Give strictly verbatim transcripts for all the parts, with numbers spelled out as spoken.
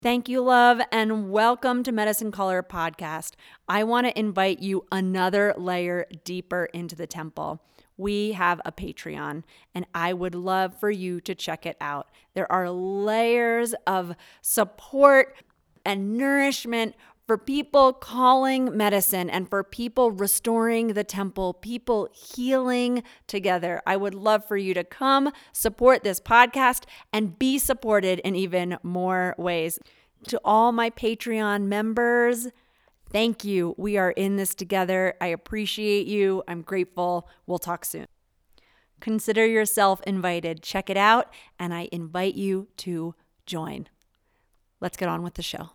Thank you, love, and welcome to Medicine Color Podcast. I want to invite you another layer deeper into the temple. We have a Patreon, and I would love for you to check it out. There are layers of support and nourishment for people calling medicine and for people restoring the temple, people healing together. I would love for you to come support this podcast and be supported in even more ways. To all my Patreon members, thank you. We are in this together. I appreciate you. I'm grateful. We'll talk soon. Consider yourself invited. Check it out, and I invite you to join. Let's get on with the show.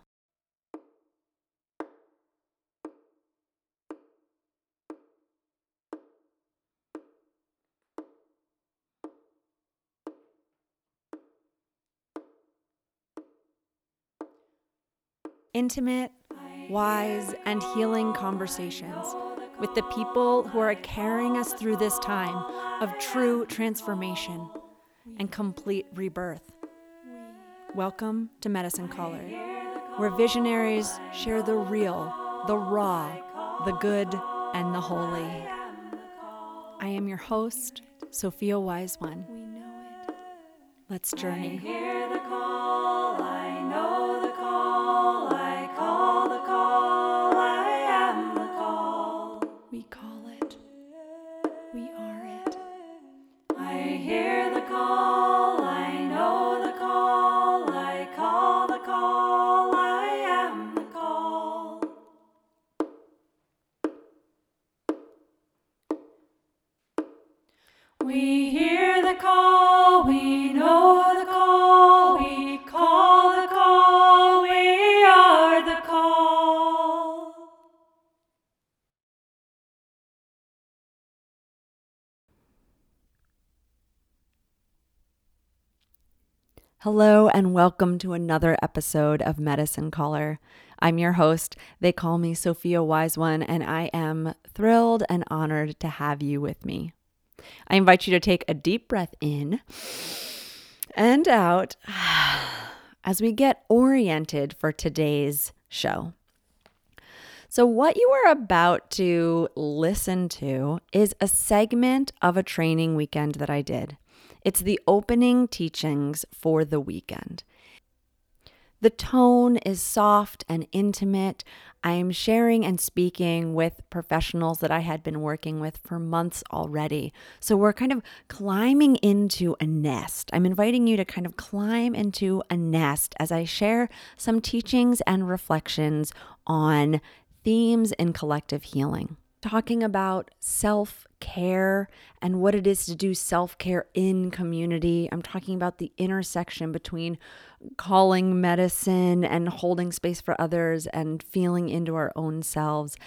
Intimate, wise, and healing conversations with the people who are carrying us through this time of true transformation and complete rebirth. Welcome to Medicine Color, where visionaries share the real, the raw, the good, and the holy. I am your host, Sophia Wise One. Let's journey. I hear the call, I know the call, I call the call, I am the call. We call it, we are it. I hear the call, I know the call, I call the call, I am the call. We hear the call, we know the call, we call the call, we are the call. Hello and welcome to another episode of Medicine Color. I'm your host. They call me Sophia Wise One, and I am thrilled and honored to have you with me. I invite you to take a deep breath in and out as we get oriented for today's show. So what you are about to listen to is a segment of a training weekend that I did. It's the opening teachings for the weekend. The tone is soft and intimate. I am sharing and speaking with professionals that I had been working with for months already. So we're kind of climbing into a nest. I'm inviting you to kind of climb into a nest as I share some teachings and reflections on themes in collective healing. Talking about self-care and what it is to do self-care in community. I'm talking about the intersection between calling medicine and holding space for others and feeling into our own selves.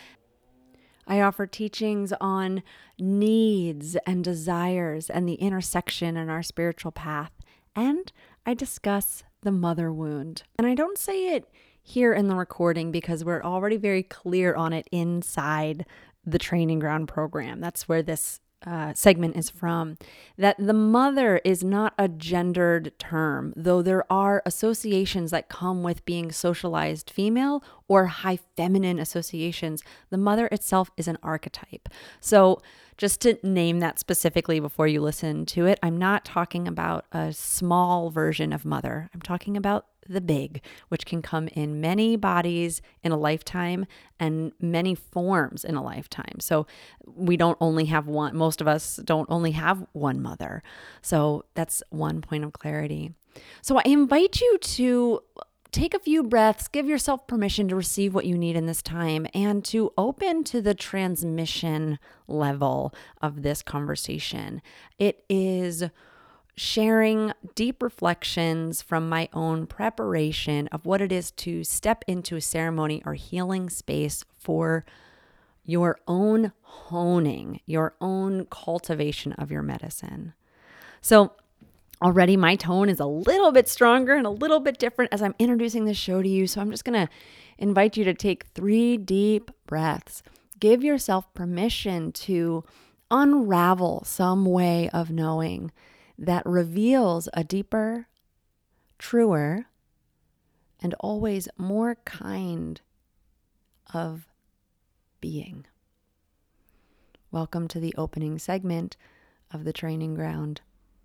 I offer teachings on needs and desires and the intersection in our spiritual path. And I discuss the mother wound. And I don't say it here in the recording because we're already very clear on it inside the Training Ground program. That's where this uh, segment is from. That the mother is not a gendered term, though there are associations that come with being socialized female or high feminine associations. The mother itself is an archetype. So just to name that specifically before you listen to it, I'm not talking about a small version of mother. I'm talking about the big, which can come in many bodies in a lifetime and many forms in a lifetime. So we don't only have one, most of us don't only have one mother. So that's one point of clarity. So I invite you to take a few breaths, give yourself permission to receive what you need in this time and to open to the transmission level of this conversation. It is sharing deep reflections from my own preparation of what it is to step into a ceremony or healing space for your own honing, your own cultivation of your medicine. So already my tone is a little bit stronger and a little bit different as I'm introducing this show to you. So I'm just going to invite you to take three deep breaths. Give yourself permission to unravel some way of knowing that reveals a deeper, truer, and always more kind of being. Welcome to the opening segment of the training ground.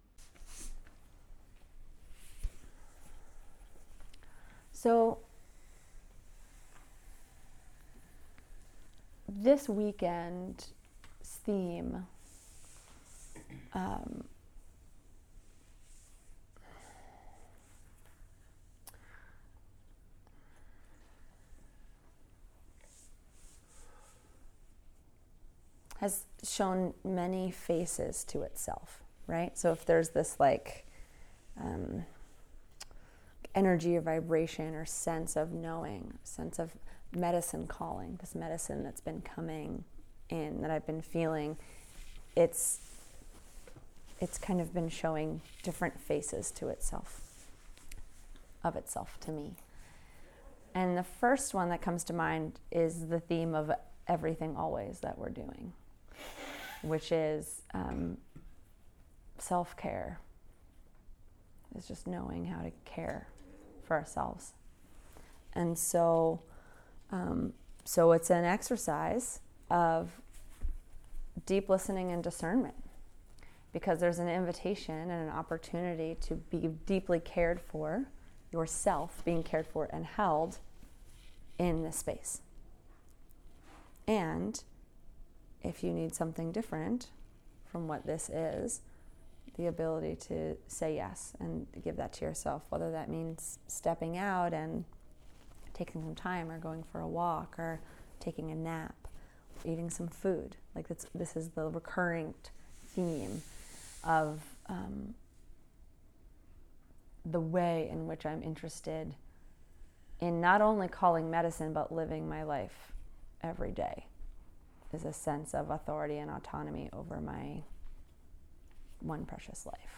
So, this weekend's theme um, has shown many faces to itself, right? So if there's this like um, energy or vibration or sense of knowing, sense of medicine calling, this medicine that's been coming in, that I've been feeling, it's it's kind of been showing different faces to itself, of itself to me. And the first one that comes to mind is the theme of everything always that we're doing, which is um, self-care. It's just knowing how to care for ourselves. And so, um, so it's an exercise of deep listening and discernment, because there's an invitation and an opportunity to be deeply cared for, yourself being cared for and held in this space. And if you need something different from what this is, the ability to say yes and give that to yourself, whether that means stepping out and taking some time, or going for a walk, or taking a nap, eating some food. Like this, this is the recurring theme of um, the way in which I'm interested in not only calling medicine, but living my life every day, is a sense of authority and autonomy over my one precious life.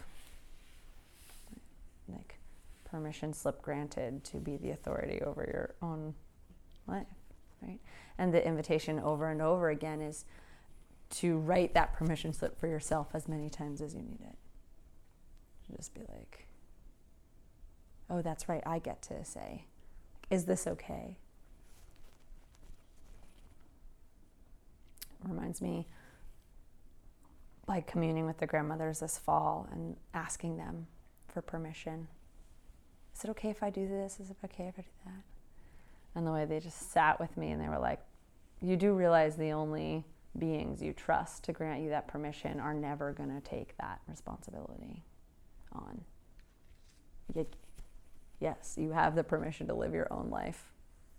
Like permission slip granted to be the authority over your own life, right? And the invitation over and over again is to write that permission slip for yourself as many times as you need it. Just be like, oh, that's right, I get to say, is this okay? Reminds me, like communing with the grandmothers this fall and asking them for permission. Is it okay if I do this? Is it okay if I do that? And the way they just sat with me and they were like, you do realize the only beings you trust to grant you that permission are never going to take that responsibility on. Yet, yes, you have the permission to live your own life.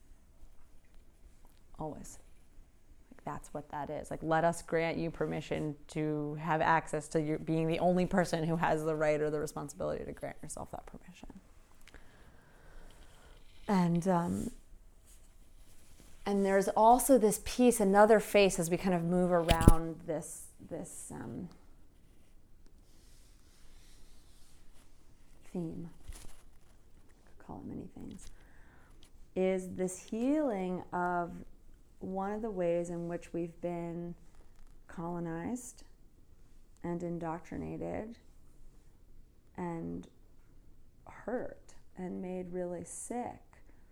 Always. Like that's what that is. Like, let us grant you permission to have access to your being the only person who has the right or the responsibility to grant yourself that permission. And um, and there's also this piece, another face, as we kind of move around this this um, theme. I could call it many things. Is this healing of one of the ways in which we've been colonized and indoctrinated and hurt and made really sick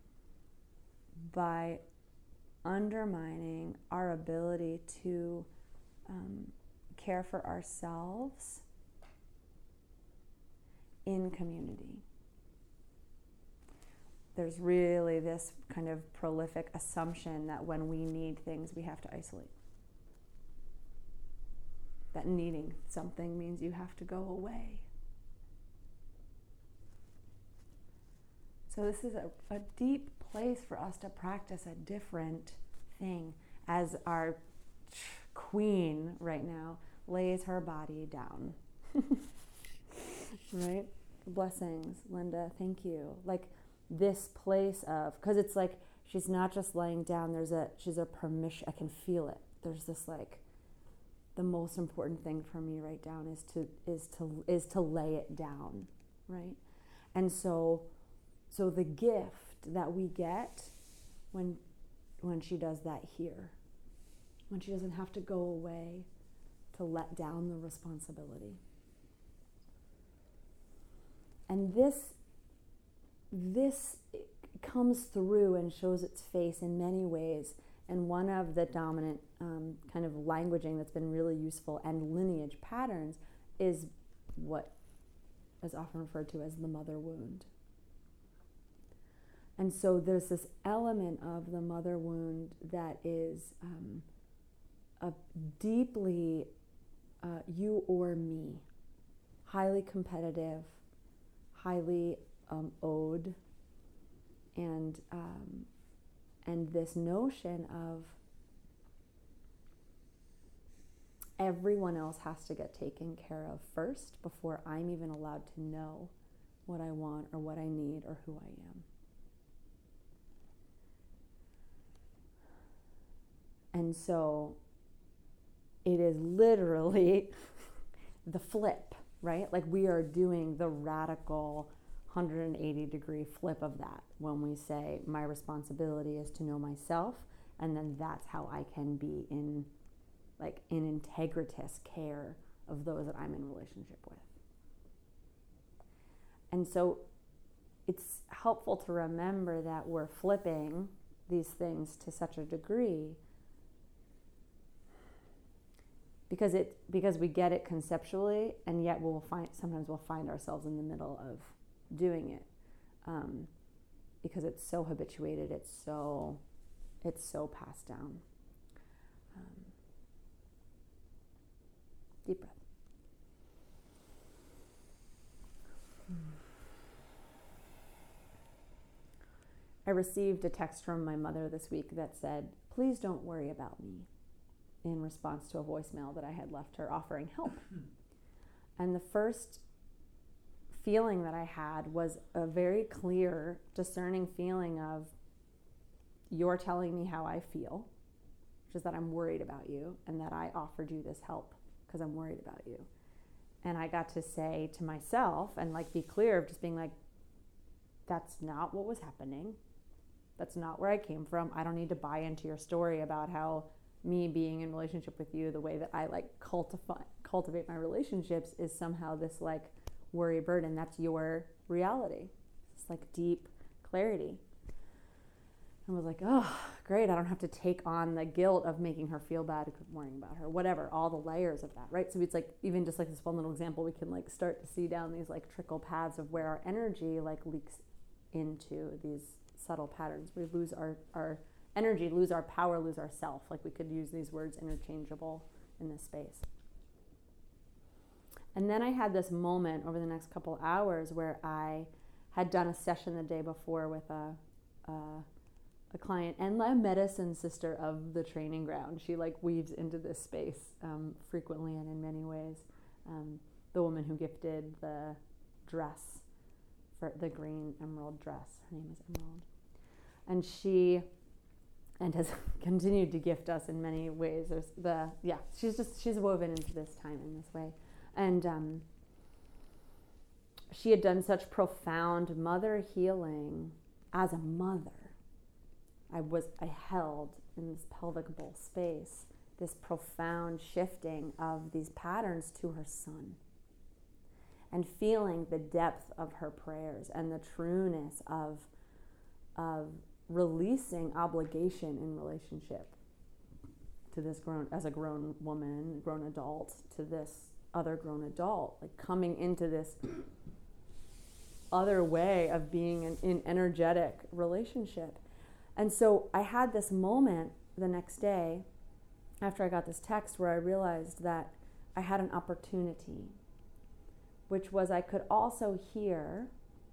by undermining our ability to um, care for ourselves in community. There's really this kind of prolific assumption that when we need things, we have to isolate. That needing something means you have to go away. So this is a, a deep place for us to practice a different thing as our queen right now lays her body down. Right? Blessings, Linda, thank you. Like this place of, because it's like she's not just laying down, there's a, she's a permission, I can feel it. There's this like, the most important thing for me right down is to, is to, is to lay it down, right? And so, so the gift that we get when when she does that here, when she doesn't have to go away to let down the responsibility. And this this comes through and shows its face in many ways. And one of the dominant um, kind of languaging that's been really useful and lineage patterns is what is often referred to as the mother wound. And so there's this element of the mother wound that is um, a deeply uh, you or me, highly competitive, highly um, owed, and um, and this notion of everyone else has to get taken care of first before I'm even allowed to know what I want or what I need or who I am. And so it is literally the flip, right? Like we are doing the radical one hundred eighty degree flip of that when we say my responsibility is to know myself, and then that's how I can be in like in integritous care of those that I'm in relationship with. And so it's helpful to remember that we're flipping these things to such a degree because it because we get it conceptually, and yet we'll find sometimes we'll find ourselves in the middle of doing it um, because it's so habituated, it's so it's so passed down. Um, deep breath. I received a text from my mother this week that said, "Please don't worry about me," in response to a voicemail that I had left her offering help. And the first feeling that I had was a very clear, discerning feeling of, you're telling me how I feel, which is that I'm worried about you and that I offered you this help because I'm worried about you. And I got to say to myself and like be clear of just being like, that's not what was happening. That's not where I came from. I don't need to buy into your story about how me being in relationship with you, the way that I like cultivate cultivate my relationships is somehow this like worry burden. That's your reality. It's like deep clarity. And I was like, oh, great. I don't have to take on the guilt of making her feel bad because I'm worrying about her, whatever, all the layers of that, right? So it's like, even just like this one little example, we can like start to see down these like trickle paths of where our energy like leaks into these subtle patterns. We lose our, our energy, lose our power, lose our self. Like we could use these words interchangeable in this space. And then I had this moment over the next couple hours where I had done a session the day before with a, a, a client and a medicine sister of the training ground. She like weaves into this space um, frequently and in many ways. Um, the woman who gifted the dress, for the green emerald dress, her name is Emerald. And she, and has continued to gift us in many ways. There's the, yeah, she's just, she's woven into this time in this way. And um, she had done such profound mother healing as a mother. I was, I held in this pelvic bowl space, this profound shifting of these patterns to her son. And feeling the depth of her prayers and the trueness of, of releasing obligation in relationship to this grown, as a grown woman, grown adult, to this other grown adult, like coming into this other way of being in, in energetic relationship. And so I had this moment the next day after I got this text where I realized that I had an opportunity, which was I could also hear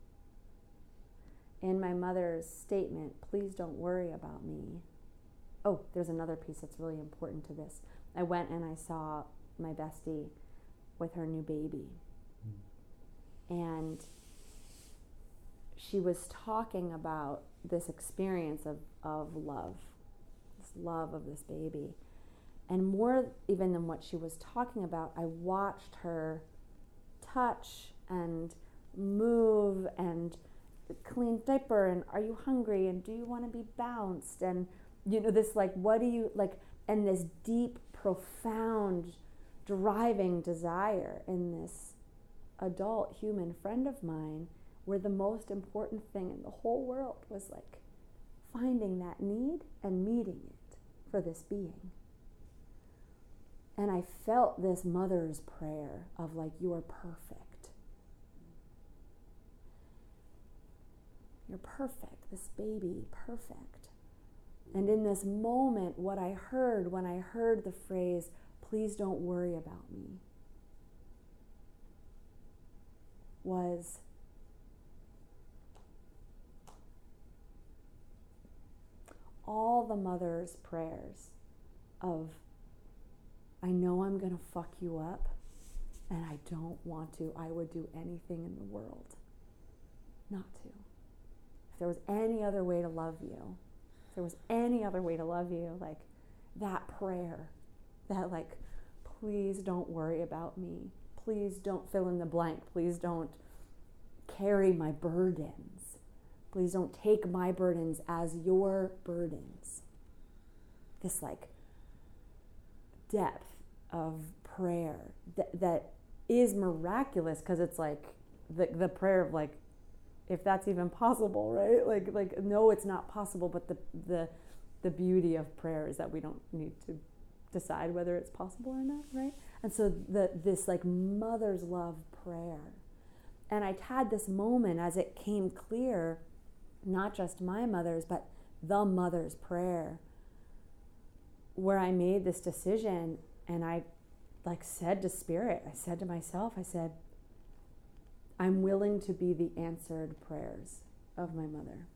in my mother's statement, please don't worry about me. Oh, there's another piece that's really important to this. I went and I saw my bestie with her new baby. Mm. And she was talking about this experience of, of love, this love of this baby. And more even than what she was talking about, I watched her touch and move and clean diaper and are you hungry and do you want to be bounced and you know this like what do you like and this deep profound driving desire in this adult human friend of mine where the most important thing in the whole world was like finding that need and meeting it for this being. And I felt this mother's prayer of like, you are perfect. You're perfect, this baby, perfect. And in this moment, what I heard when I heard the phrase, please don't worry about me, was all the mother's prayers of, I know I'm going to fuck you up, and I don't want to. I would do anything in the world not to. If there was any other way to love you, if there was any other way to love you, like that prayer, that like, please don't worry about me. Please don't fill in the blank. Please don't carry my burdens. Please don't take my burdens as your burdens. This like depth of prayer that, that is miraculous, because it's like the the prayer of like, if that's even possible, right? Like like no, it's not possible, but the the the beauty of prayer is that we don't need to decide whether it's possible or not, right? And so the this like mother's love prayer. And I had this moment as it came clear, not just my mother's, but the mother's prayer, where I made this decision and I like said to Spirit, I said to myself, I said, I'm willing to be the answered prayers of my mother.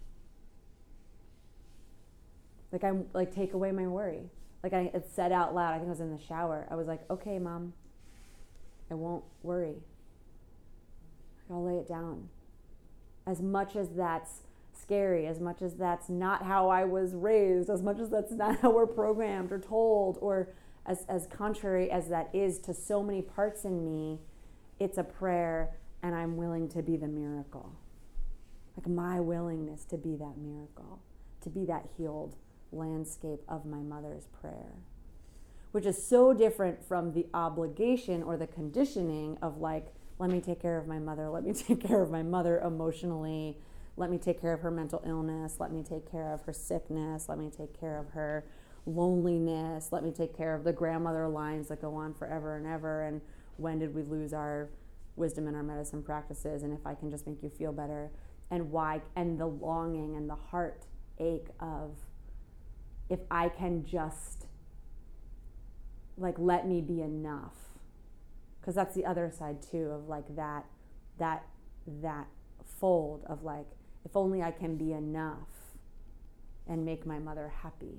Like I'm like, take away my worry. Like I had said out loud, I think I was in the shower. I was like, okay, Mom, I won't worry. I'll lay it down. As much as that's scary, as much as that's not how I was raised, as much as that's not how we're programmed or told, or as, as contrary as that is to so many parts in me, it's a prayer, and I'm willing to be the miracle. Like my willingness to be that miracle, to be that healed landscape of my mother's prayer, which is so different from the obligation or the conditioning of like, let me take care of my mother, let me take care of my mother emotionally, let me take care of her mental illness, let me take care of her sickness, let me take care of her loneliness, let me take care of the grandmother lines that go on forever and ever, and when did we lose our wisdom and our medicine practices, and if I can just make you feel better, and why, and the longing and the heartache of, if I can just like let me be enough. Because that's the other side too of like that that that fold of like, if only I can be enough and make my mother happy.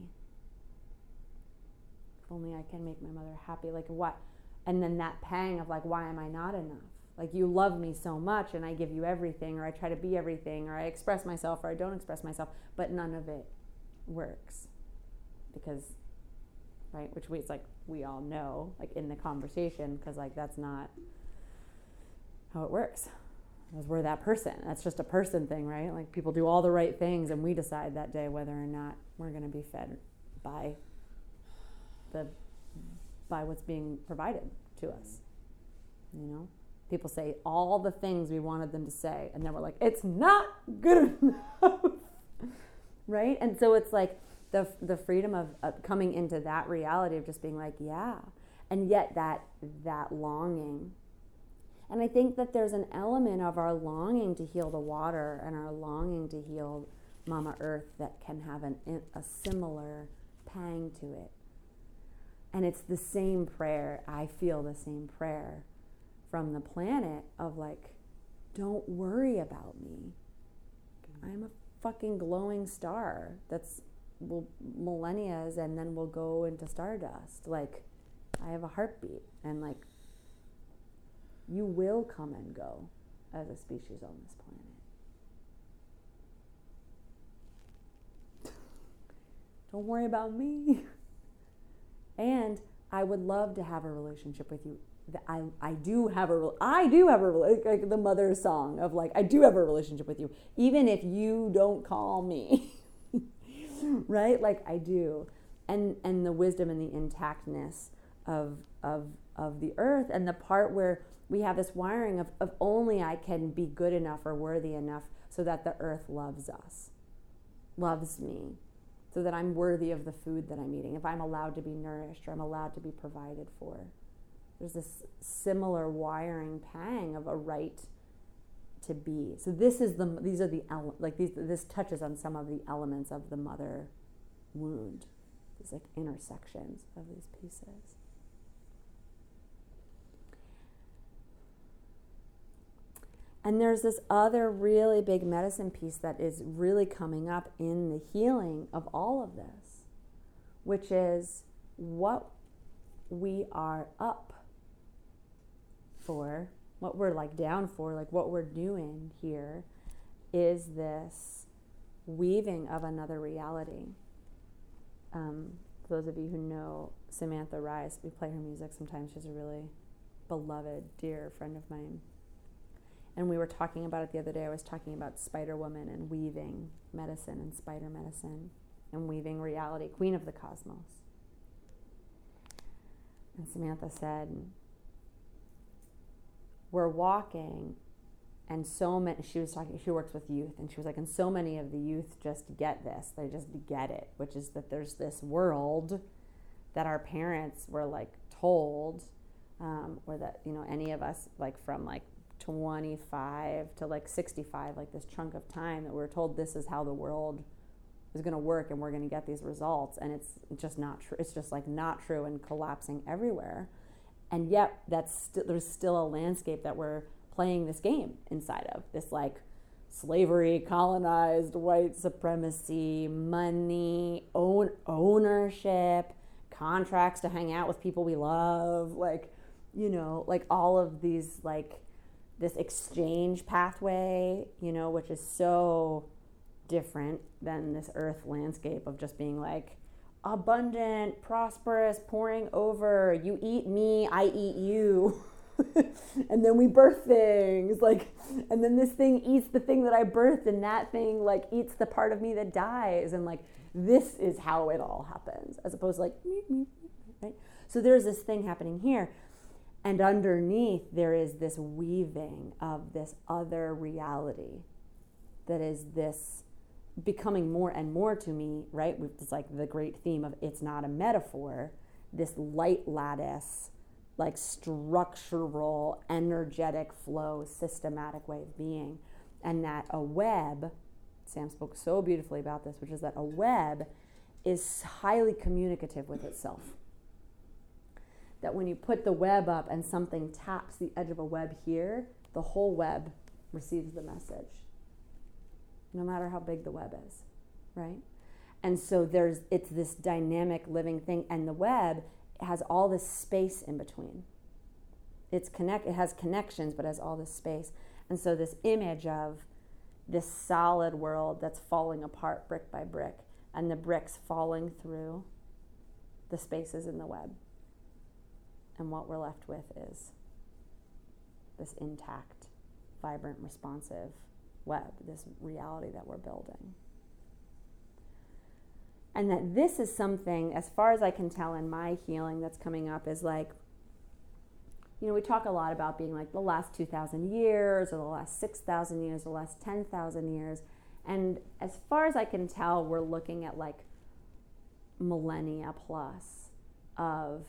If only I can make my mother happy. Like what? And then that pang of like, why am I not enough? Like you love me so much and I give you everything, or I try to be everything, or I express myself or I don't express myself, but none of it works. Because, right, which we, it's like we all know, like in the conversation, because like that's not how it works. Because we're that person. That's just a person thing, right? Like people do all the right things and we decide that day whether or not we're going to be fed by the by what's being provided to us. You know? People say all the things we wanted them to say, and then we're like, it's not good enough. Right? And so it's like the the freedom of uh, coming into that reality of just being like, yeah. And yet that that longing. And I think that there's an element of our longing to heal the water and our longing to heal Mama Earth that can have an, a similar pang to it. And it's the same prayer. I feel the same prayer from the planet of like, don't worry about me. I'm a fucking glowing star that's will millennia and then will go into stardust. Like, I have a heartbeat, and like, you will come and go as a species on this planet. Don't worry about me. And I would love to have a relationship with you. I I do have a I do have a like the mother song of like, I do have a relationship with you, even if you don't call me. Right? Like I do. And and the wisdom and the intactness of of of the earth, and the part where we have this wiring of, of only I can be good enough or worthy enough so that the earth loves us, loves me, so that I'm worthy of the food that I'm eating, if I'm allowed to be nourished or I'm allowed to be provided for. There's this similar wiring pang of a right to be. So this is the these are the ele- like these this touches on some of the elements of the mother wound, these like intersections of these pieces. And there's this other really big medicine piece that is really coming up in the healing of all of this, which is what we are up for, what we're like down for, like what we're doing here is this weaving of another reality. Um, for those of you who know Samantha Rice, we play her music sometimes. She's a really beloved, dear friend of mine. And we were talking about it the other day. I was talking about Spider Woman and weaving medicine and spider medicine and weaving reality, queen of the cosmos. And Samantha said, we're walking, and so many, she was talking, she works with youth, and she was like, and so many of the youth just get this, they just get it, which is that there's this world that our parents were like told, um, or that, you know, any of us, like from like twenty-five to like sixty-five, like this chunk of time that we're told this is how the world is going to work and we're going to get these results, and it's just not true. It's just like not true and collapsing everywhere. And yet that's st- there's still a landscape that we're playing this game inside of, this like slavery, colonized, white supremacy, money, own ownership, contracts to hang out with people we love, like, you know, like all of these, like this exchange pathway, you know, which is so different than this earth landscape of just being like abundant, prosperous, pouring over, you eat me, I eat you. And then we birth things, like, and then this thing eats the thing that I birthed, and that thing like eats the part of me that dies, and like this is how it all happens, as opposed to like, right? So there's this thing happening here, and underneath there is this weaving of this other reality that is this becoming more and more to me, right? It's like the great theme of it's not a metaphor, this light lattice, like structural, energetic flow, systematic way of being. And that a web, Sam spoke so beautifully about this, which is that a web is highly communicative with itself. That when you put the web up and something taps the edge of a web here, the whole web receives the message, no matter how big the web is, right? And so there's, it's this dynamic living thing, and the web has all this space in between. It's connect, it has connections, but has all this space. And so this image of this solid world that's falling apart brick by brick, and the bricks falling through the spaces in the web. And what we're left with is this intact, vibrant, responsive web, this reality that we're building. And that this is something, as far as I can tell in my healing that's coming up, is like, you know, we talk a lot about being like the last two thousand years or the last six thousand years, the last ten thousand years. And as far as I can tell, we're looking at like millennia plus of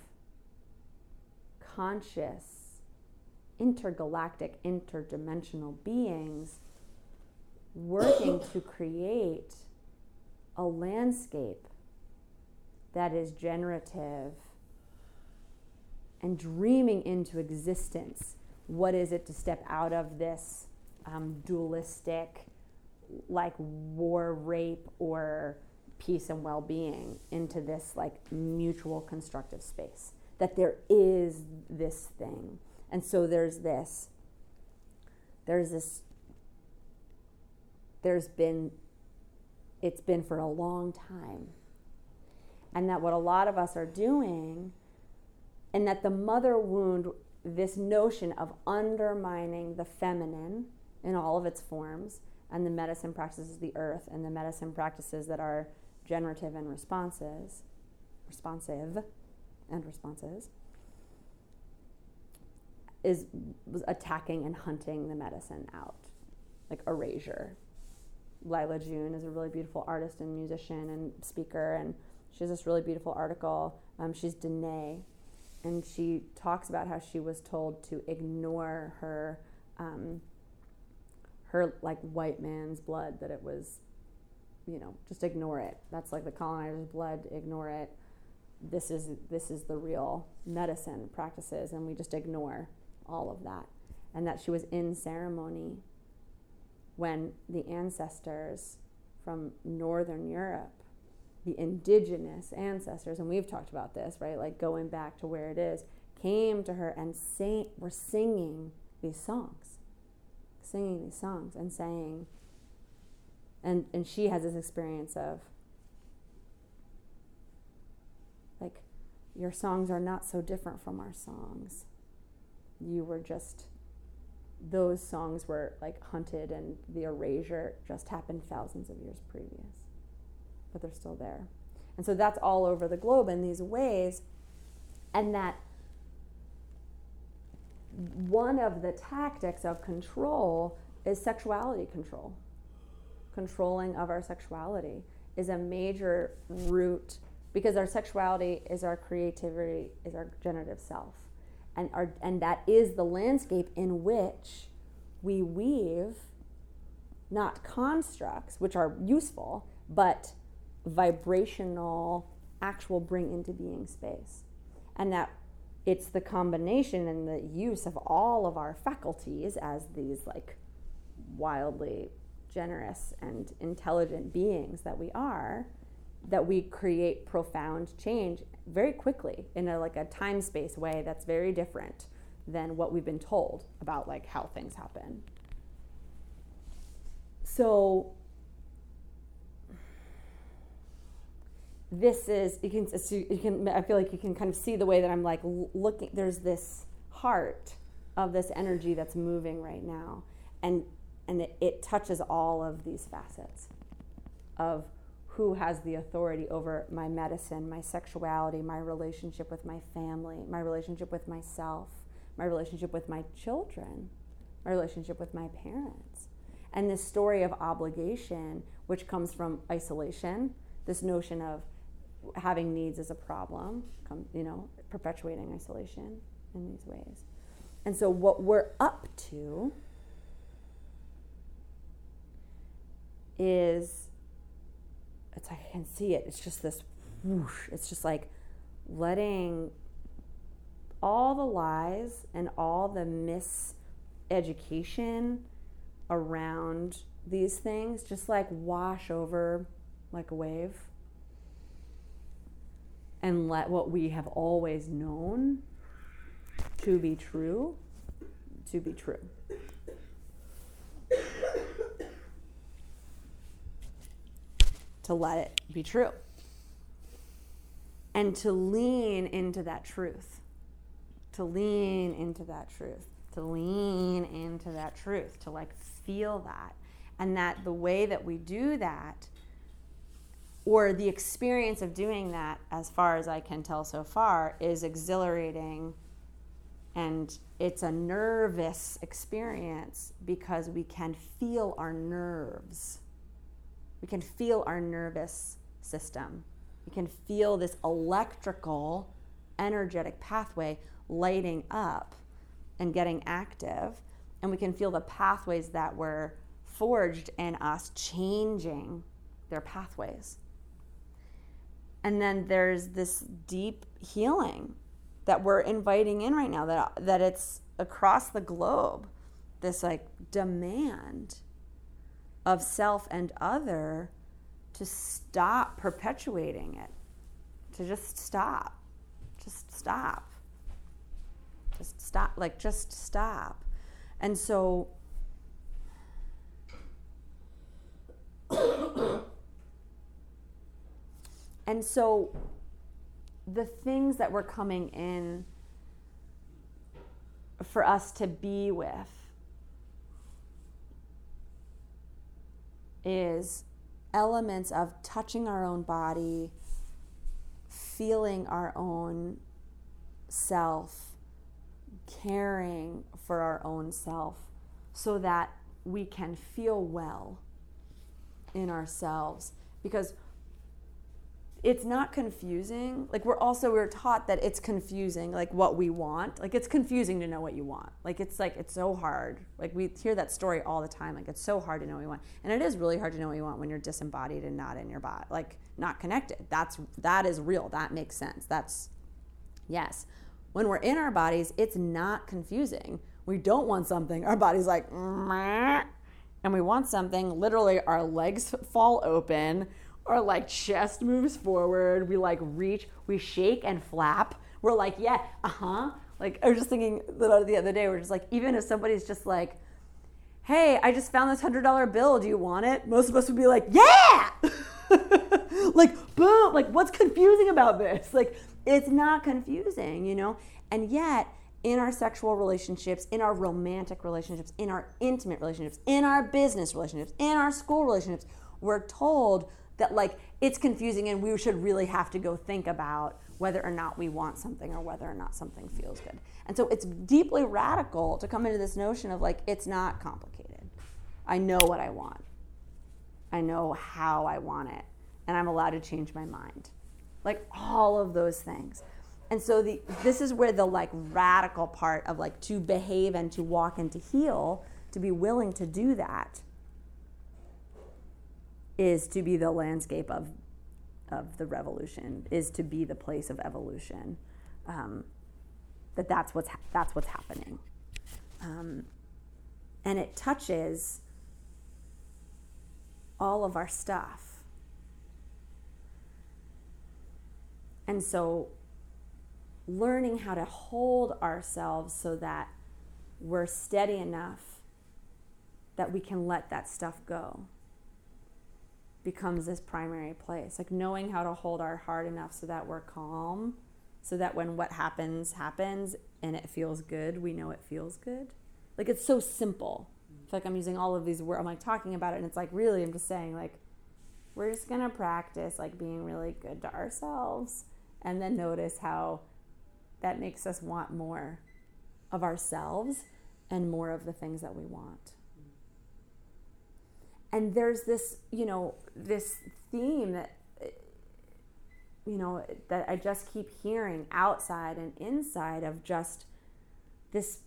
conscious, intergalactic, interdimensional beings working to create a landscape that is generative and dreaming into existence. What is it to step out of this um, dualistic, like war, rape, or peace and well-being into this like mutual constructive space? That there is this thing. And so there's this, there's this, there's been, it's been for a long time. And that what a lot of us are doing, and that the mother wound, this notion of undermining the feminine in all of its forms, and the medicine practices of the earth, and the medicine practices that are generative and responses, responsive and responses, is was attacking and hunting the medicine out, like erasure. Lila June is a really beautiful artist and musician and speaker, and she has this really beautiful article. Um, she's Dene, and she talks about how she was told to ignore her, um, her like white man's blood, that it was, you know, just ignore it. That's like the colonizer's blood, ignore it. This is this is the real medicine practices, and we just ignore all of that. And that she was in ceremony when the ancestors from Northern Europe, the indigenous ancestors, and we've talked about this, right? Like going back to where it is, came to her and sing, were singing these songs, singing these songs and saying, and, and she has this experience of, like, your songs are not so different from our songs. You were just, those songs were like hunted, and the erasure just happened thousands of years previous, but they're still there. And so that's all over the globe in these ways. And that one of the tactics of control is sexuality control. Controlling of our sexuality is a major root, because our sexuality is our creativity, is our generative self. And our, and that is the landscape in which we weave not constructs, which are useful, but vibrational, actual bring into being space. And that it's the combination and the use of all of our faculties as these like wildly generous and intelligent beings that we are, that we create profound change very quickly in a like a time space way that's very different than what we've been told about like how things happen. So this is, you can, you can, I feel like you can kind of see the way that I'm like looking, there's this heart of this energy that's moving right now. And, and it, it touches all of these facets of who has the authority over my medicine, my sexuality, my relationship with my family, my relationship with myself, my relationship with my children, my relationship with my parents. And this story of obligation, which comes from isolation, this notion of having needs as a problem, come, you know, perpetuating isolation in these ways. And so what we're up to is, it's like I can see it, it's just this whoosh, it's just like letting all the lies and all the miseducation around these things just like wash over like a wave, and let what we have always known to be true, to be true. To let it be true. And to lean into that truth. To lean into that truth. To lean into that truth. To like feel that. And that the way that we do that, or the experience of doing that, as far as I can tell so far, is exhilarating, and it's a nervous experience because we can feel our nerves. We can feel our nervous system. We can feel this electrical, energetic pathway lighting up and getting active, and we can feel the pathways that were forged in us changing their pathways. And then there's this deep healing that we're inviting in right now, that that it's across the globe, this like demand of self and other to stop perpetuating it, to just stop, just stop, just stop, like just stop. And so And so the things that were coming in for us to be with is elements of touching our own body, feeling our own self, caring for our own self so that we can feel well in ourselves. Because it's not confusing. Like we're also, we're taught that it's confusing, like what we want. Like it's confusing to know what you want. Like it's like, it's so hard. Like we hear that story all the time. Like it's so hard to know what you want. And it is really hard to know what you want when you're disembodied and not in your body, like not connected. That's, that is real. That makes sense. That's, yes. When we're in our bodies, it's not confusing. We don't want something. Our body's like, meh. And we want something. Literally our legs fall open. Our like chest moves forward. We like reach, we shake and flap. We're like, yeah, uh-huh. Like I was just thinking the other day, we're just like, even if somebody's just like, hey, I just found this hundred dollar bill. Do you want it? Most of us would be like, yeah! Like, boom, like what's confusing about this? Like it's not confusing, you know? And yet in our sexual relationships, in our romantic relationships, in our intimate relationships, in our business relationships, in our school relationships, we're told that like it's confusing and we should really have to go think about whether or not we want something or whether or not something feels good. And so it's deeply radical to come into this notion of like, it's not complicated. I know what I want. I know how I want it. And I'm allowed to change my mind. Like all of those things. And so the this is where the like radical part of like to behave and to walk and to heal, to be willing to do that, is to be the landscape of of the revolution, is to be the place of evolution. Um, that that's what's ha- that's what's happening, um, and it touches all of our stuff. And so, learning how to hold ourselves so that we're steady enough that we can let that stuff go becomes this primary place. Like knowing how to hold our heart enough so that we're calm, so that when what happens, happens and it feels good, we know it feels good. Like it's so simple. I feel like I'm using all of these words, I'm like talking about it and it's like really I'm just saying like, we're just gonna practice like being really good to ourselves and then notice how that makes us want more of ourselves and more of the things that we want. And there's this, you know, this theme that, you know, that I just keep hearing outside and inside of just this,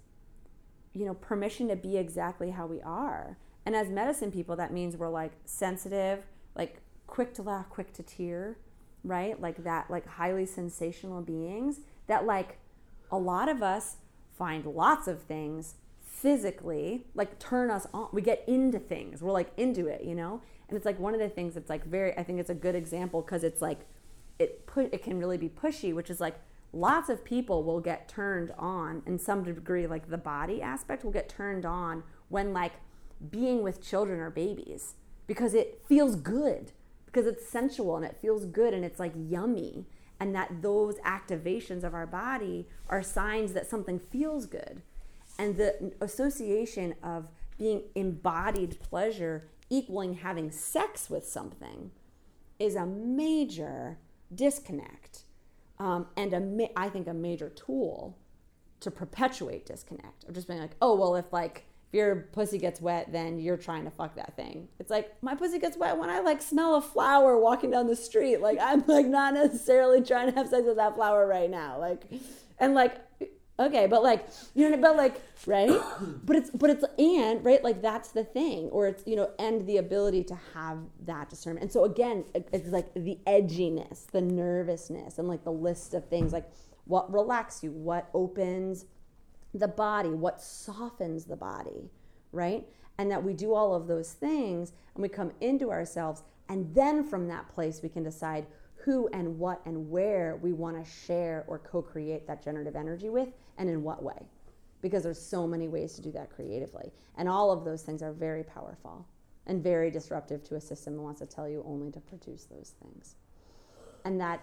you know, permission to be exactly how we are. And as medicine people, that means we're like sensitive, like quick to laugh, quick to tear, right? Like that, like highly sensational beings that like a lot of us find lots of things physically, like turn us on. We get into things. We're like into it, you know? And it's like one of the things that's like very, I think it's a good example because it's like, it put, it can really be pushy, which is like lots of people will get turned on in some degree, like the body aspect will get turned on when like being with children or babies because it feels good, because it's sensual and it feels good and it's like yummy. And that those activations of our body are signs that something feels good. And the association of being embodied pleasure equaling having sex with something is a major disconnect, um, and a ma- I think a major tool to perpetuate disconnect. Of just being like, oh, well, if like if your pussy gets wet, then you're trying to fuck that thing. It's like, my pussy gets wet when I like smell a flower walking down the street. Like I'm like not necessarily trying to have sex with that flower right now. Like, and like, okay, but like, you know, but like, right? But it's, but it's, and, right, like that's the thing, or it's, you know, and the ability to have that discernment. And so again, it's like the edginess, the nervousness, and like the list of things, like what relaxes you, what opens the body, what softens the body, right? And that we do all of those things and we come into ourselves, and then from that place we can decide who and what and where we want to share or co-create that generative energy with, and in what way. Because there's so many ways to do that creatively. And all of those things are very powerful and very disruptive to a system that wants to tell you only to produce those things. And that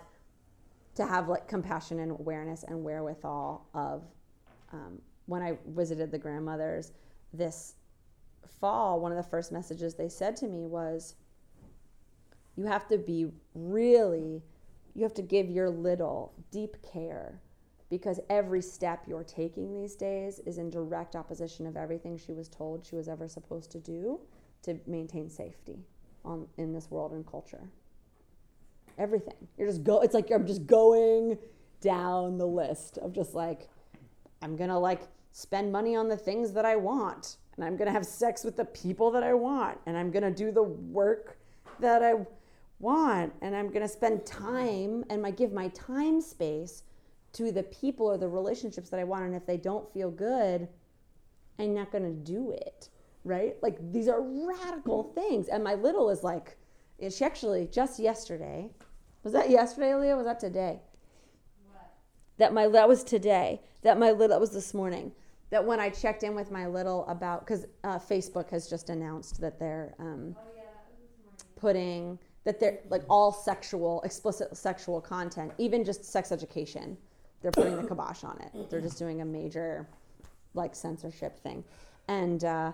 to have like compassion and awareness and wherewithal of, um, when I visited the grandmothers this fall, one of the first messages they said to me was, you have to be really, you have to give your little deep care because every step you're taking these days is in direct opposition of everything she was told she was ever supposed to do to maintain safety on in this world and culture. Everything. You're just go. It's like I'm just going down the list of just like, I'm gonna like spend money on the things that I want, and I'm gonna have sex with the people that I want, and I'm gonna do the work that I want, and I'm gonna spend time and my give my time space to the people or the relationships that I want, and if they don't feel good, I'm not gonna do it, right? Like these are radical things. And my little is like, she actually just yesterday, was that yesterday, Leah? Was that today? What? That my that was today. That my little that was this morning. That when I checked in with my little about, because uh, Facebook has just announced that they're um, oh, yeah, that was this morning. putting that they're like all sexual, explicit sexual content, even just sex education, they're putting the kibosh on it. They're just doing a major like censorship thing. And uh,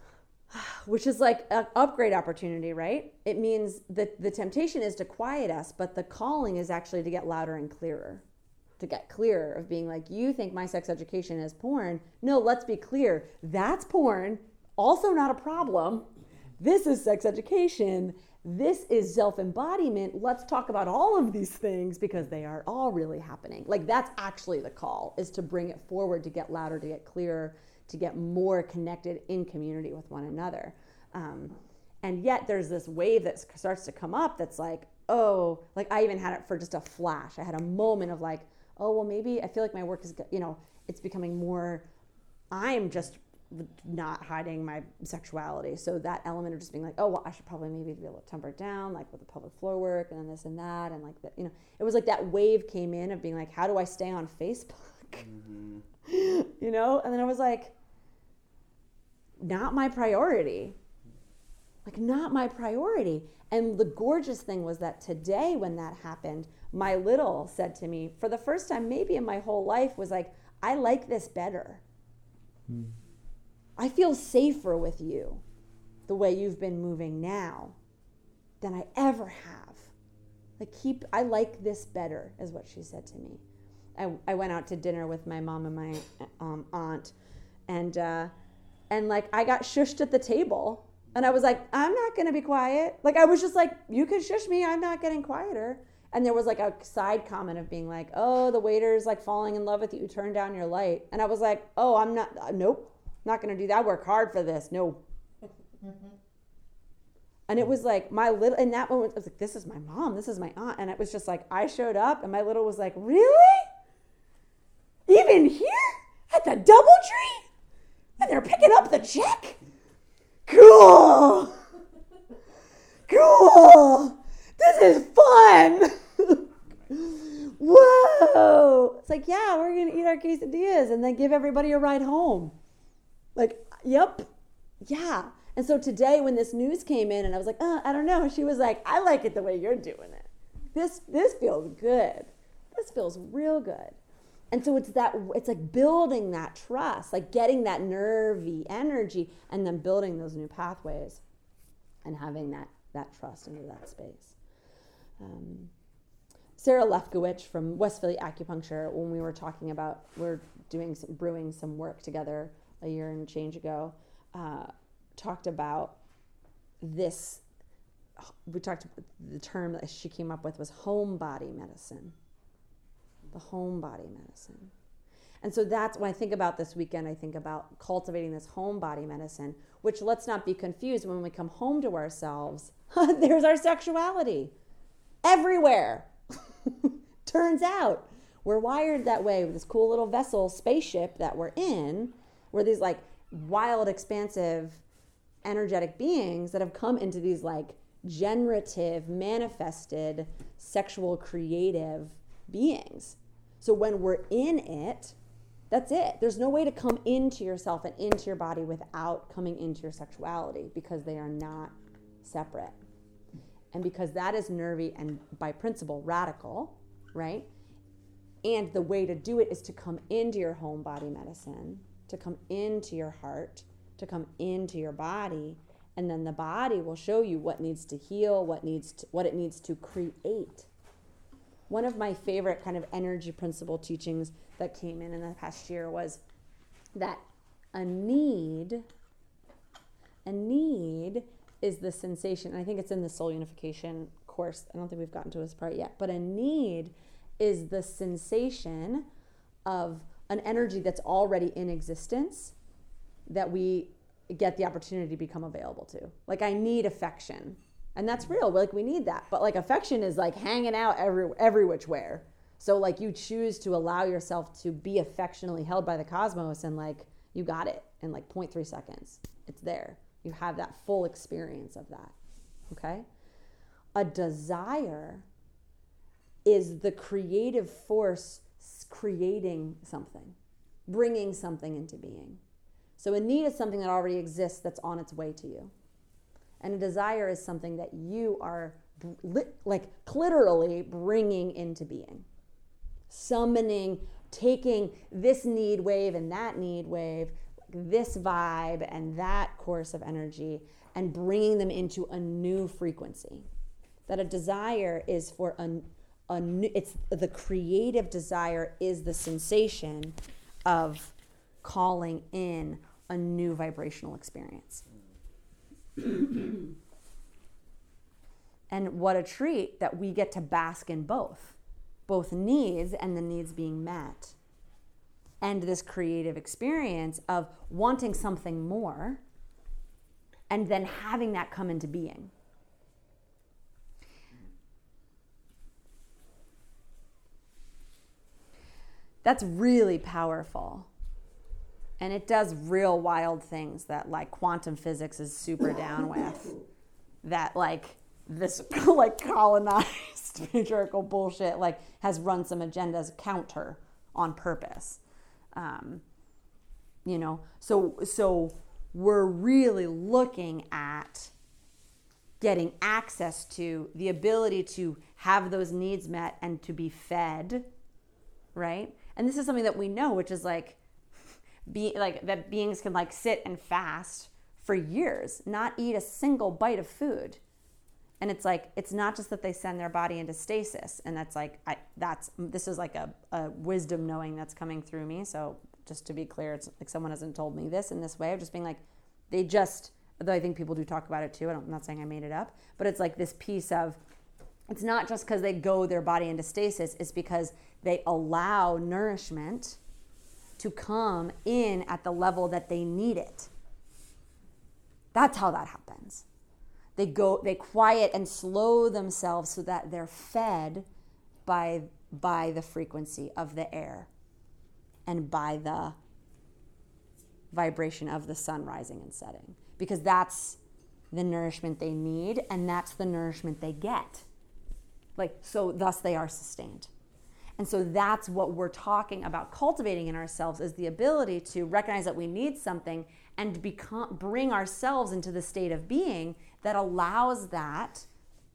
which is like an upgrade opportunity, right? It means that the temptation is to quiet us, but the calling is actually to get louder and clearer, to get clearer of being like, you think my sex education is porn? No, let's be clear. That's porn. Also not a problem. This is sex education. This is self-embodiment. Let's talk about all of these things because they are all really happening. Like that's actually the call, is to bring it forward, to get louder, to get clearer, to get more connected in community with one another. Um, and yet there's this wave that starts to come up that's like, oh, like I even had it for just a flash. I had a moment of like, oh, well, maybe I feel like my work is, you know, it's becoming more, I'm just not hiding my sexuality. So that element of just being like, oh, well, I should probably maybe be able to temper it down, like with the pelvic floor work and then this and that. And like that, you know, it was like that wave came in of being like, how do I stay on Facebook? Mm-hmm. You know? And then I was like, not my priority. Like, not my priority. And the gorgeous thing was that today when that happened, my little said to me, for the first time maybe in my whole life, was like, I like this better. Hmm. I feel safer with you the way you've been moving now than I ever have. Like, keep, I like this better, is what she said to me. I, I went out to dinner with my mom and my um, aunt, and uh, and like I got shushed at the table, and I was like, I'm not gonna be quiet. Like I was just like, you can shush me, I'm not getting quieter. And there was like a side comment of being like, oh, the waiter's like falling in love with you, turn down your light. And I was like, oh, I'm not, uh, nope, not gonna do that. I work hard for this, no. And it was like my little, in that moment, I was like, this is my mom, this is my aunt. And it was just like, I showed up and my little was like, really? Even here? At the DoubleTree? And they're picking up the check? Cool. Cool. This is fun. Whoa. It's like, yeah, we're going to eat our quesadillas and then give everybody a ride home. Like, yep. Yeah. And so today when this news came in and I was like, uh, I don't know. She was like, I like it the way you're doing it. This, this feels good. This feels real good. And so it's that, it's like building that trust, like getting that nervy energy and then building those new pathways and having that, that trust into that space. Um, Sarah Lefkowitz from West Philly Acupuncture, when we were talking about, we're doing some, brewing some work together a year and change ago, uh, talked about this, we talked, the term that she came up with was home body medicine. The home body medicine. And so that's when I think about this weekend, I think about cultivating this home body medicine, which, let's not be confused, when we come home to ourselves, there's our sexuality everywhere. Turns out we're wired that way with this cool little vessel spaceship that we're in. We're these like wild, expansive, energetic beings that have come into these like generative, manifested, sexual, creative beings. So when we're in it, that's it. There's no way to come into yourself and into your body without coming into your sexuality, because they are not separate. And because that is nervy and by principle radical, right? And the way to do it is to come into your home body medicine, to come into your heart, to come into your body, and then the body will show you what needs to heal, what needs to, what it needs to create. one of my favorite kind of energy principle teachings that came in in the past year was that a need, a need is the sensation, and I think it's in the soul unification course. I don't think we've gotten to this part yet, but a need is the sensation of an energy that's already in existence that we get the opportunity to become available to. Like, I need affection, and that's real. Like, we need that, but like affection is like hanging out every every which where. So like you choose to allow yourself to be affectionately held by the cosmos, and like you got it in like zero point three seconds. It's there. You have that full experience of that. Okay? A desire is the creative force creating something, bringing something into being. So a need is something that already exists that's on its way to you. And a desire is something that you are like literally bringing into being. Summoning, taking this need wave and that need wave, this vibe and that course of energy, and bringing them into a new frequency. That a desire is for a, a new, it's the creative desire is the sensation of calling in a new vibrational experience. And what a treat that we get to bask in both, both needs and the needs being met, and this creative experience of wanting something more and then having that come into being. That's really powerful. And it does real wild things that like quantum physics is super down with. That like this like colonized patriarchal bullshit like has run some agendas counter on purpose. Um, you know, so so we're really looking at getting access to the ability to have those needs met and to be fed, right? And this is something that we know, which is like be like that beings can like sit and fast for years, not eat a single bite of food. And it's like, it's not just that they send their body into stasis. And that's like, I, that's, this is like a, a wisdom knowing that's coming through me. So just to be clear, it's like someone hasn't told me this in this way of just being like, they just, though I think people do talk about it too. I don't, I'm not saying I made it up, but it's like this piece of, it's not just because they go their body into stasis. It's because they allow nourishment to come in at the level that they need it. That's how that happens. They go, they quiet and slow themselves so that they're fed by, by the frequency of the air and by the vibration of the sun rising and setting. Because that's the nourishment they need, and that's the nourishment they get. Like, so thus they are sustained. And so that's what we're talking about cultivating in ourselves, is the ability to recognize that we need something and become, bring ourselves into the state of being that allows that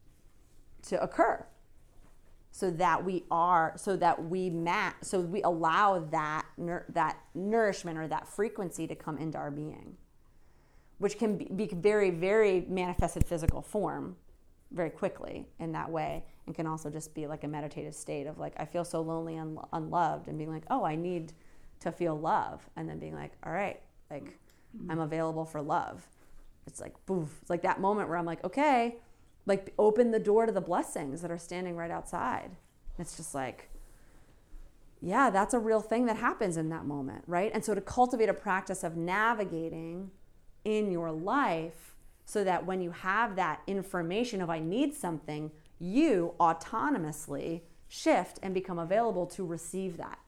to occur. So that we are, so that we mat, so we allow that that nourishment or that frequency to come into our being, which can be, be very, very manifested physical form very quickly in that way, and can also just be like a meditative state of like, I feel so lonely and un- unloved, and being like, oh, I need to feel love, and then being like, all right, like mm-hmm. I'm available for love. It's like, boof. It's like that moment where I'm like, okay, like open the door to the blessings that are standing right outside. And it's just like, yeah, that's a real thing that happens in that moment, right? And so to cultivate a practice of navigating in your life so that when you have that information of I need something, you autonomously shift and become available to receive that.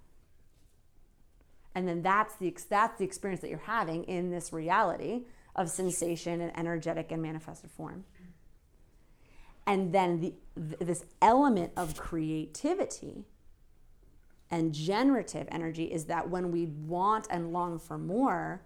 And then that's the that's the experience that you're having in this reality of sensation and energetic and manifested form. And then the, this element of creativity and generative energy is that when we want and long for more,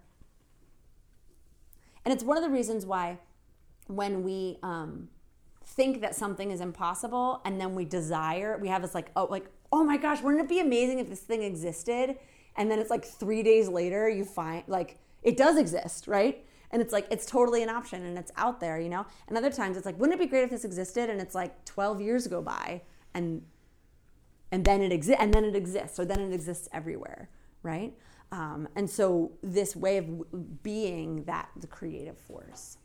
and it's one of the reasons why when we um, think that something is impossible and then we desire, we have this like, oh, like, oh my gosh, wouldn't it be amazing if this thing existed? And then it's like three days later, you find like it does exist, right? And it's like, it's totally an option and it's out there, you know? And other times it's like, wouldn't it be great if this existed? And it's like twelve years go by and and then it exists, and then it exists, or then it exists everywhere, right? Um, and so this way of being that the creative force.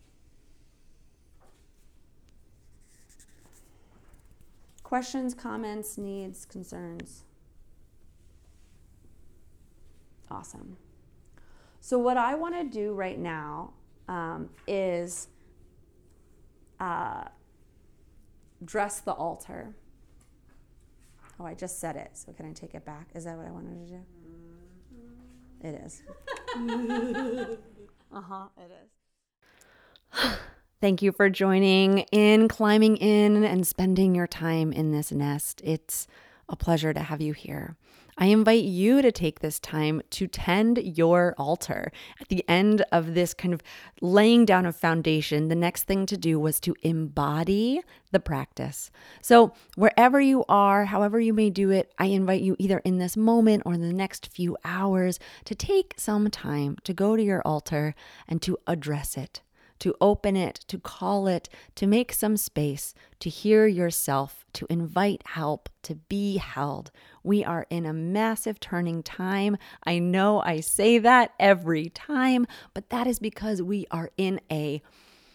Questions, comments, needs, concerns? Awesome. So what I want to do right now um, is uh, dress the altar. Oh, I just said it, so can I take it back? Is that what I wanted to do? It is. uh-huh, it is. Thank you for joining in, climbing in, and spending your time in this nest. It's a pleasure to have you here. I invite you to take this time to tend your altar. At the end of this kind of laying down of foundation, the next thing to do was to embody the practice. So wherever you are, however you may do it, I invite you either in this moment or in the next few hours to take some time to go to your altar and to address it, to open it, to call it, to make some space, to hear yourself, to invite help, to be held. We are in a massive turning time. I know I say that every time, but that is because we are in a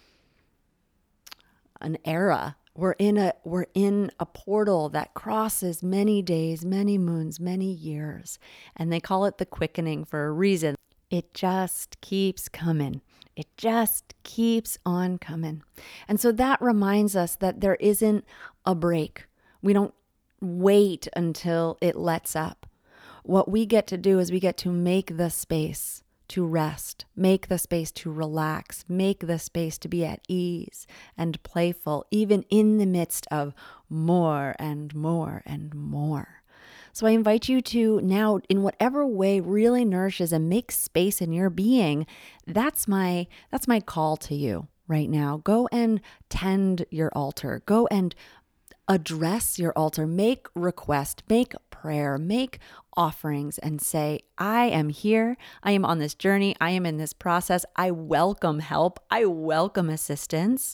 an era. We're in a we're in a portal that crosses many days, many moons, many years, and they call it the quickening for a reason. It just keeps coming. It just keeps on coming. And so that reminds us that there isn't a break. We don't wait until it lets up. What we get to do is we get to make the space to rest, make the space to relax, make the space to be at ease and playful, even in the midst of more and more and more. So I invite you to now, in whatever way really nourishes and makes space in your being, that's my that's my call to you right now. Go and tend your altar. Go and address your altar. Make request, make prayer, make offerings, and say, I am here. I am on this journey. I am in this process. I welcome help. I welcome assistance.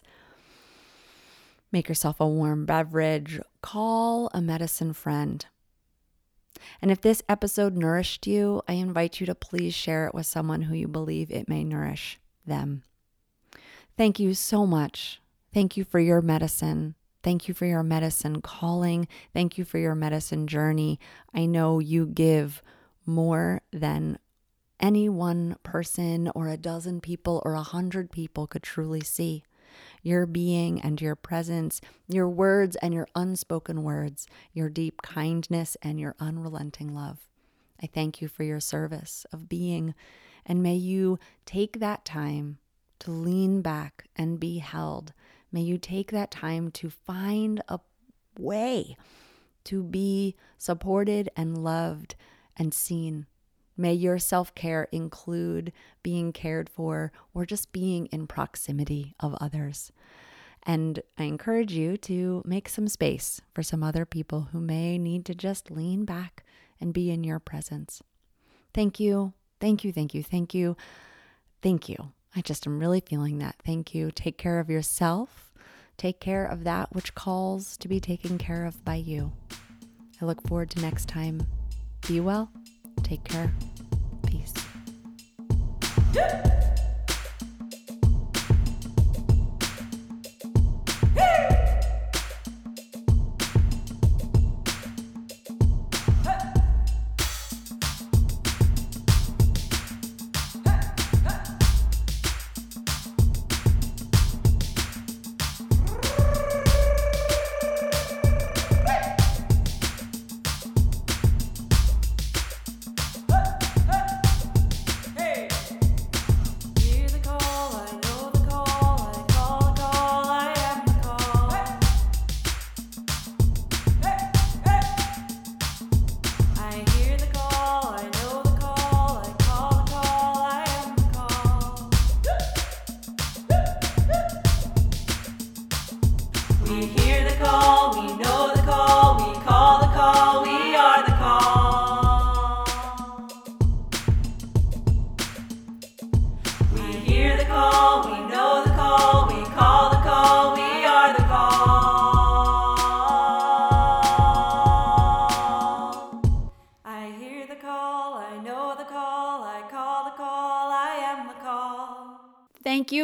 Make yourself a warm beverage. Call a medicine friend. And if this episode nourished you, I invite you to please share it with someone who you believe it may nourish them. Thank you so much. Thank you for your medicine. Thank you for your medicine calling. Thank you for your medicine journey. I know you give more than any one person or a dozen people or a hundred people could truly see. Your being and your presence, your words and your unspoken words, your deep kindness and your unrelenting love. I thank you for your service of being, and may you take that time to lean back and be held. May you take that time to find a way to be supported and loved and seen. May your self-care include being cared for or just being in proximity of others. And I encourage you to make some space for some other people who may need to just lean back and be in your presence. Thank you. Thank you. Thank you. Thank you. Thank you. I just am really feeling that. Thank you. Take care of yourself. Take care of that which calls to be taken care of by you. I look forward to next time. Be well. Take care. Peace.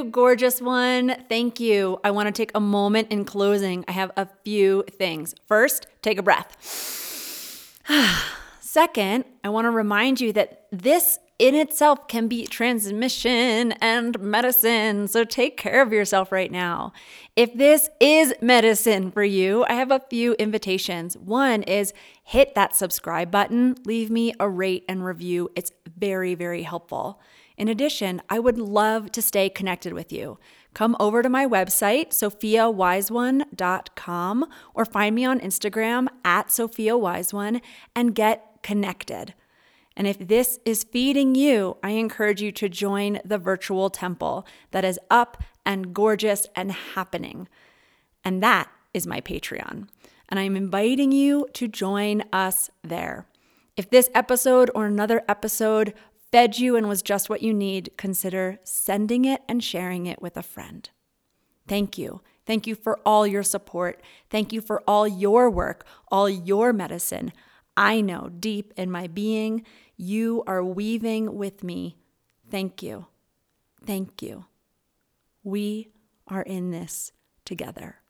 gorgeous one. Thank you. I want to take a moment in closing. I have a few things. First, take a breath. Second, I want to remind you that this in itself can be transmission and medicine. So take care of yourself right now. If this is medicine for you, I have a few invitations. One is hit that subscribe button, leave me a rate and review. It's very, very helpful. In addition, I would love to stay connected with you. Come over to my website, sophia wise one dot com, or find me on Instagram at sophia wise one and get connected. And if this is feeding you, I encourage you to join the virtual temple that is up and gorgeous and happening. And that is my Patreon. And I'm inviting you to join us there. If this episode or another episode fed you and was just what you need, consider sending it and sharing it with a friend. Thank you. Thank you for all your support. Thank you for all your work, all your medicine. I know deep in my being, you are weaving with me. Thank you. Thank you. We are in this together.